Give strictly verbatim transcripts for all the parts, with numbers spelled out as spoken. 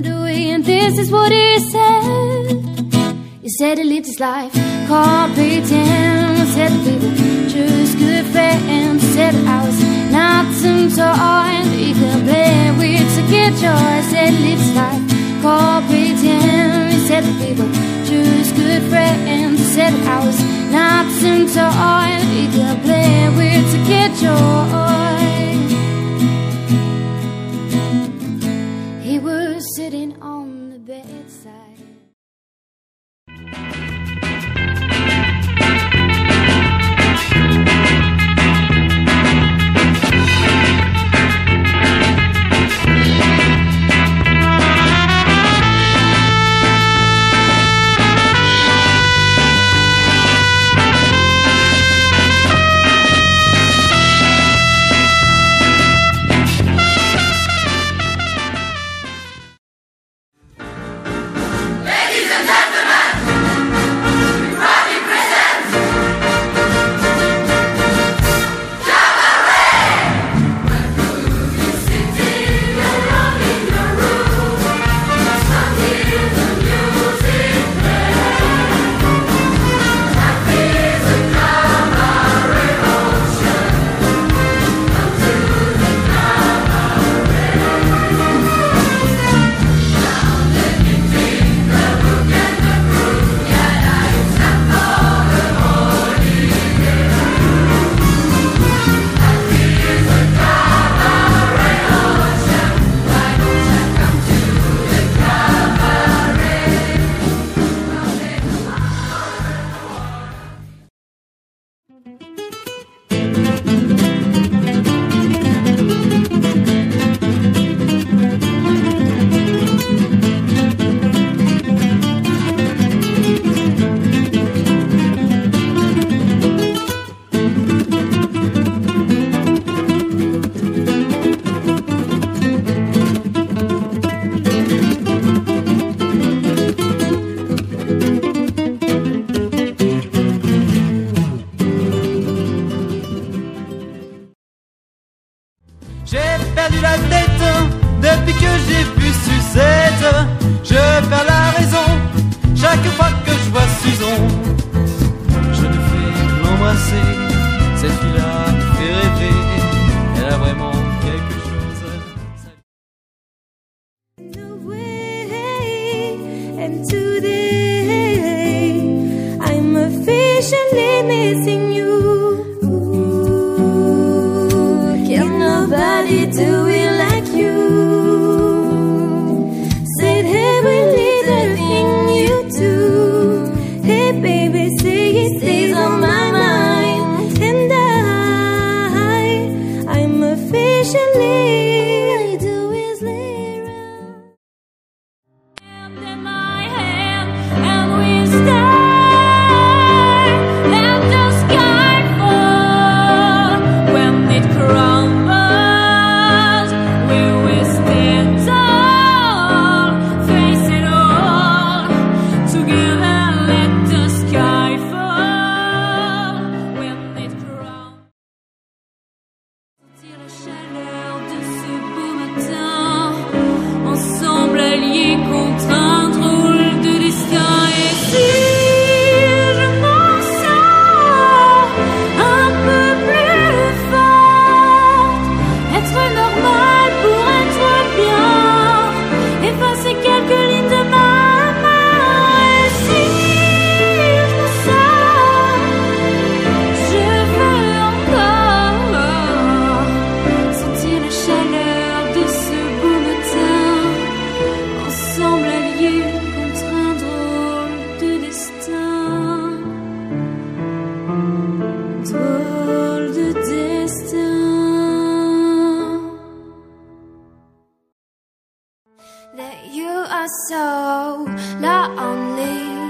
went away, and this is what he said. He said he lived his life competent. He said we were just good friends. He said I was not some toy he could play with to get joy. He said he lived his life competent. He said that we were just good friends. He said I was not some toy he could play with to get joy. He was sitting on the bedside. J'ai perdu la tête depuis que j'ai vu Suzette. Je perds la raison chaque fois que je vois Suzon. Je ne fais que l'embrasser, cette fille-là me fait rêver. Elle a vraiment quelque chose. And today I'm officially missing you. Can nobody do it like you? Said every little thing you do. Hey baby, say it stays on my mind. And I, I'm officially all I do is lay around. And in my hand, and we stare at the sky fall. When it crumbles, we will stand tall, face it all together. Let the sky fall. When it crumbles, sentir la chaleur de ce beau matin, ensemble alliés contre un drôle de destin. Et si je m'en sors un peu plus forte, être normal pour être bien, effacer quelques lignes de ma main. Et si je m'en sors, je veux encore sentir la chaleur de ce beau matin, ensemble alliés contre un drôle de destin. Drôle de destin. That you are so lonely.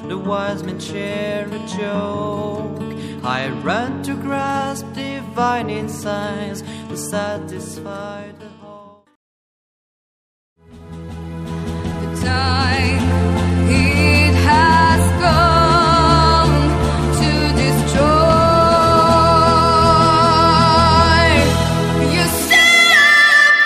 the wise men share a joke. I run to grasp divine insights to satisfy the hope. The time it has come to destroy. You set up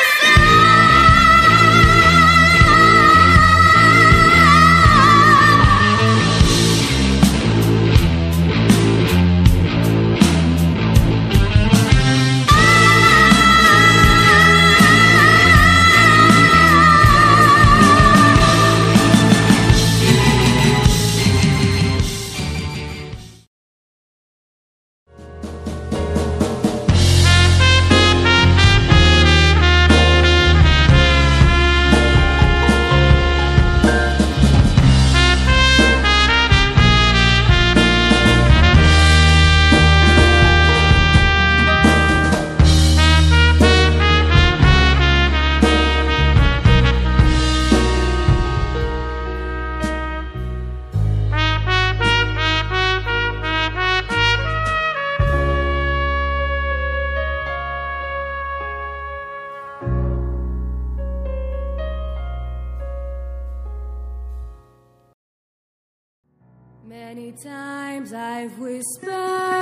Many times I've whispered,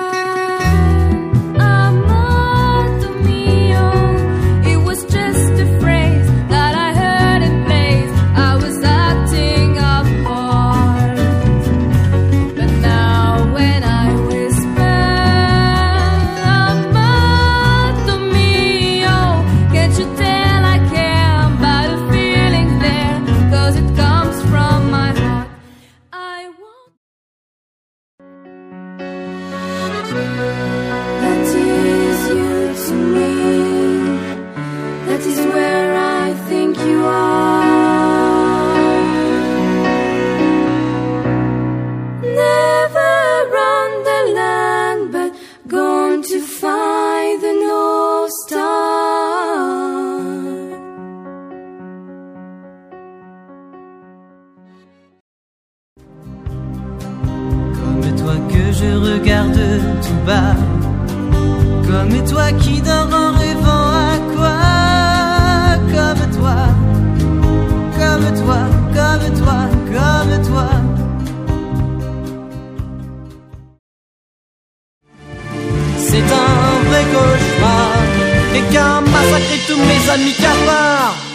Amado mio. It was just a phrase that I heard in place. I was acting a part. But now when I whisper, Amado mio, can't you tell I care about the feelings there? 'Cause it comes from my heart. I want that is you to me. That is where I think you are. Never on the land, but gone to find the North Star. Comme toi que je regarde tout bas, comme toi qui dors en rêvant à quoi? Comme toi, comme toi, comme toi, comme toi. C'est un vrai cauchemar, quelqu'un a massacré tous mes amis cafards.